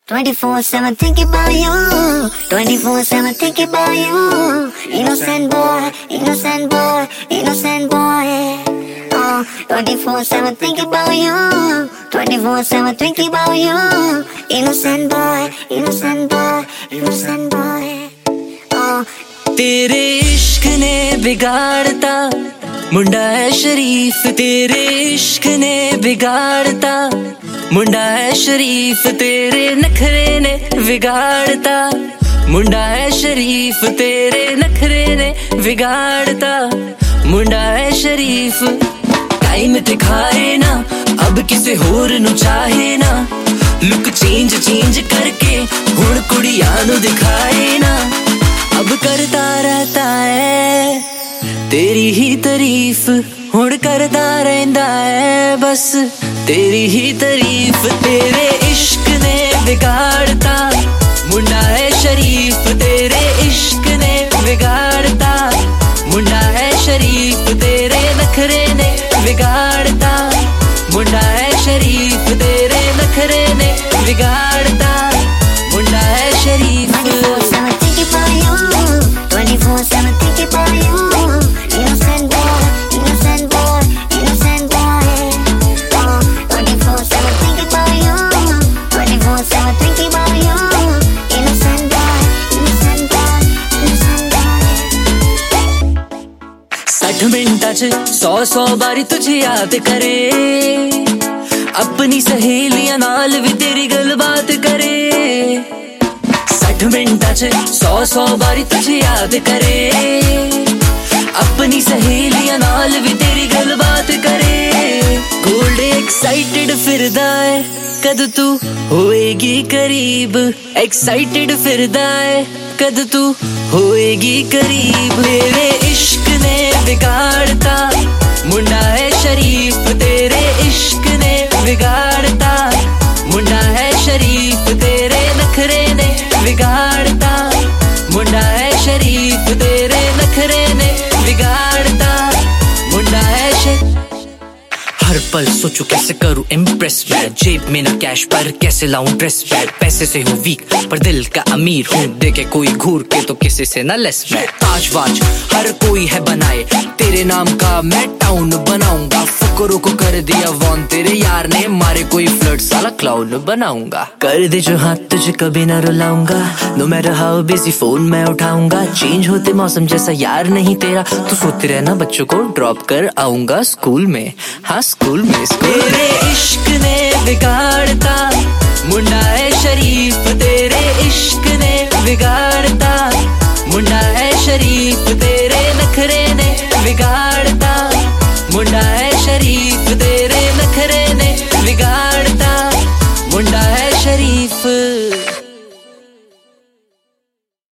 24/7 thinking about you. 24/7 thinking about you. Innocent boy, innocent boy, innocent boy. 24/7 thinking about you. 24/7 thinking about you. Innocent boy, innocent boy, innocent boy. तेरे इश्क ने बिगाड़ता मुंडा है शरीफ, तेरे इश्क ने बिगाड़ता मुंडा है शरीफ, तेरे नखरे ने बिगाड़ता मुंडा है शरीफ, तेरे नखरे ने बिगाड़ता मुंडा है शरीफ। टाइम दिखाए ना अब किसे होर नु चाहे ना, लुक चेंज करके हुण कुड़ियां नु दिखाए ना, अब करता रहता है तेरी ही तारीफ, हुण करता रहंदा है बस तेरी ही तारीफ। तेरे इश्क ने बिगाड़ता मुंडा है शरीफ, तेरे इश्क ने बिगाड़ता मुंडा है शरीफ, तेरे नखरे ने बिगाड़ता मुंडा है शरीफ, तेरे नखरे ने बिगाड़ता मुंडा है शरीफ। 24/7 thinking about you. 24/7 thinking about you. Innocent boy, innocent boy, innocent boy. 24/7 thinking about you. 24/7 thinking about you. Innocent boy, innocent boy, innocent boy. 60 मिनटां च 100 बारी तुझे याद करे, अपनी सहेलियां नाल भी तेरी गलबात करे। 60 मिनटां च 100 बारी तुझे याद करे, अपनी सहेलियां नाल भी तेरी गलबात करे। गोल्ड एक्साइटेड फिरदा है कद तू होएगी करीब, एक्साइटेड फिरदा है कद तू होएगी करीब। तेरे इश्क ने बिगाड़ता मुंडा है शरीफ, तेरे इश्क ने बिगाड़ता मुंडा है शरीफ, तेरे नखरे ने बिगाड़ता मुंडा है शरीफ, तेरे नखरे ने बिगाड़ता मुंडा है हर पल सोचू कैसे करूं इम्प्रेस मैं, जेब में ना कैश पर कैसे लाऊं ड्रेस बैग। पैसे से हूँ वीक पर दिल का अमीर हूँ, देखे कोई घूर के तो किसी से ना लेस मैं। ताज वाज हर कोई है बनाए, तेरे नाम का मैं टाउन बनाऊंगा। फुकरों को कर दिया वॉन तेरे यार ने, मारे कोई फ्लर्ट साला क्लाउन बनाऊंगा। कर दे जो हाथ तुझे कभी ना रुलाऊंगा, no matter how busy phone मैं उठाऊंगा। चेंज होते मौसम जैसा यार नहीं तेरा, तू सोते रहना बच्चों को ड्रॉप कर आऊंगा स्कूल में, हाँ स्कूल में। तेरे इश्क ने बिगाड़ता मुंडा है शरीफ, तेरे इश्क ने बिगाड़ता